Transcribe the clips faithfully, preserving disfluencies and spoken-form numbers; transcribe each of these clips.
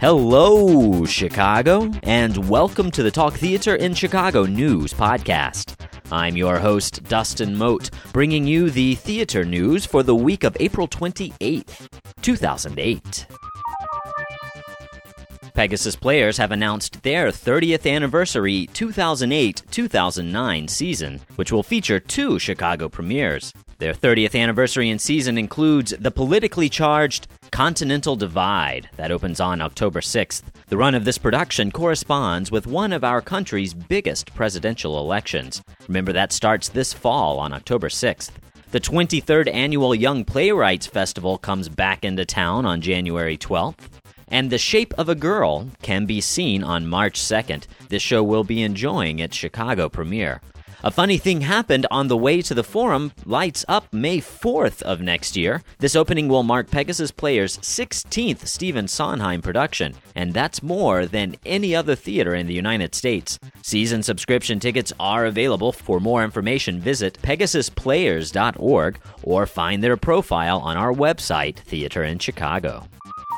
Hello, Chicago, and welcome to the Talk Theater in Chicago News Podcast. I'm your host, Dustin Mote, bringing you the theater news for the week of April twenty-eighth, two thousand eight. Pegasus Players have announced their thirtieth anniversary two thousand eight to two thousand nine season, which will feature two Chicago premieres. Their thirtieth anniversary and season includes the politically charged Continental Divide that opens on October sixth. The run of this production corresponds with one of our country's biggest presidential elections. Remember, that starts this fall on October sixth. The twenty-third Annual Young Playwrights Festival comes back into town on January twelfth. And The Shape of a Girl can be seen on March second. This show will be enjoying its Chicago premiere. A funny thing happened on the way to the Forum lights up May fourth of next year. This opening will mark Pegasus Players' sixteenth Stephen Sondheim production, and that's more than any other theater in the United States. Season subscription tickets are available. For more information, visit pegasus players dot org or find their profile on our website, Theater in Chicago.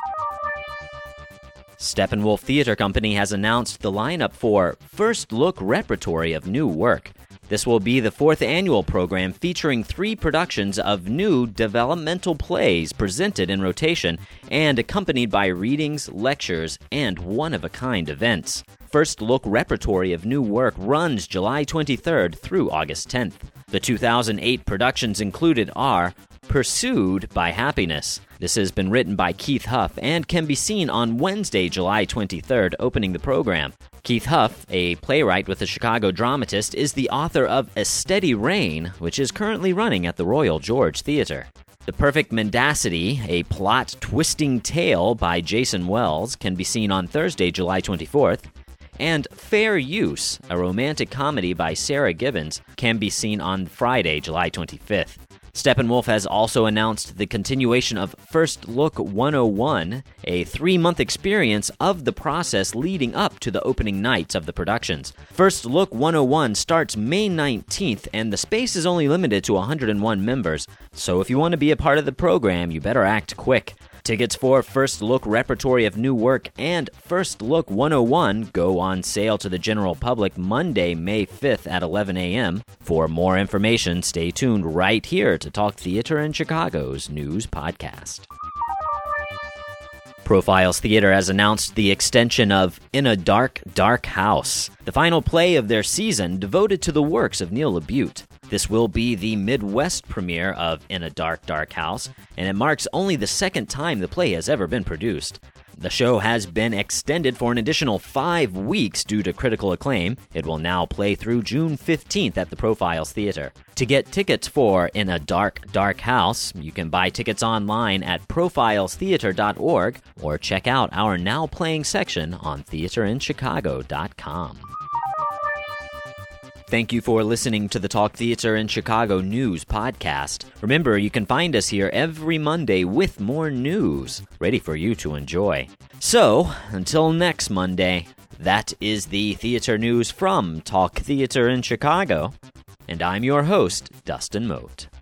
Steppenwolf Theater Company has announced the lineup for First Look Repertory of New Work. This will be the fourth annual program featuring three productions of new developmental plays presented in rotation and accompanied by readings, lectures, and one-of-a-kind events. First Look Repertory of New Work runs July twenty-third through August tenth. The two thousand eight productions included are Pursued by Happiness. This has been written by Keith Huff and can be seen on Wednesday, July twenty-third, opening the program. Keith Huff, a playwright with the Chicago Dramatist, is the author of A Steady Rain, which is currently running at the Royal George Theater. The Perfect Mendacity, a plot-twisting tale by Jason Wells, can be seen on Thursday, July twenty-fourth. And Fair Use, a romantic comedy by Sarah Gibbons, can be seen on Friday, July twenty-fifth. Steppenwolf has also announced the continuation of First Look one oh one, a three-month experience of the process leading up to the opening nights of the productions. First Look one oh one starts May nineteenth, and the space is only limited to one hundred one members, so if you want to be a part of the program, you better act quick. Tickets for First Look Repertory of New Work and First Look one oh one go on sale to the general public Monday, May fifth at eleven a.m. For more information, stay tuned right here to Talk Theater in Chicago's News Podcast. Profiles Theater has announced the extension of In a Dark, Dark House, the final play of their season devoted to the works of Neil LaBute. This will be the Midwest premiere of In a Dark, Dark House, and it marks only the second time the play has ever been produced. The show has been extended for an additional five weeks due to critical acclaim. It will now play through June fifteenth at the Profiles Theater. To get tickets for In a Dark, Dark House, you can buy tickets online at profiles theater dot org or check out our Now Playing section on theater in chicago dot com. Thank you for listening to the Talk Theater in Chicago News Podcast. Remember, you can find us here every Monday with more news, ready for you to enjoy. So, until next Monday, that is the theater news from Talk Theater in Chicago, and I'm your host, Dustin Mote.